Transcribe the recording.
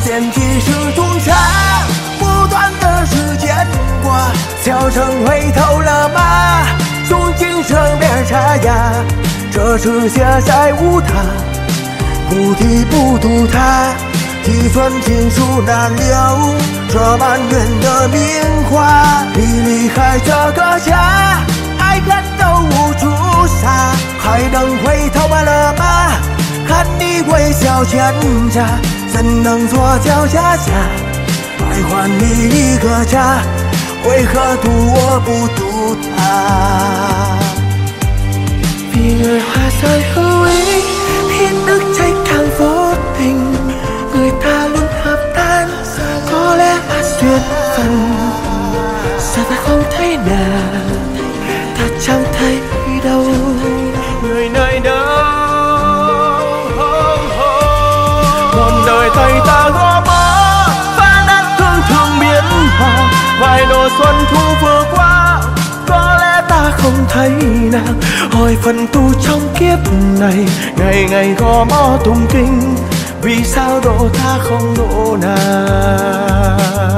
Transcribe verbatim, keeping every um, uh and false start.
现即是中差，不断的时间过，小城回头了吗？从今生变沙哑，这世界再无他，不提不渡他，几分情书难留，这满园的名花。你离开这个家，爱恨都无处撒，还能回头了吗？看你微笑牵着，怎能做脚下下？爱还你一个家，为何渡我不渡他？ Vì người hoa rơi hữu ý khiến nước cháy càng vô tình, người ta luôn hợp tan, có lẽ là duyên phận. Giờ ta không thấy nàng, ta chẳng thấy đâu. Người nơi đâu? Một đời thầy ta gõ mõ, phá nát thương thường biến hòa. Vài độ xuân thu vừa qua, có lẽ ta không thấy nàng. Hỏi phần tu trong kiếp này, ngày ngày gõ mõ tụng kinh, vì sao độ ta không độ nàng?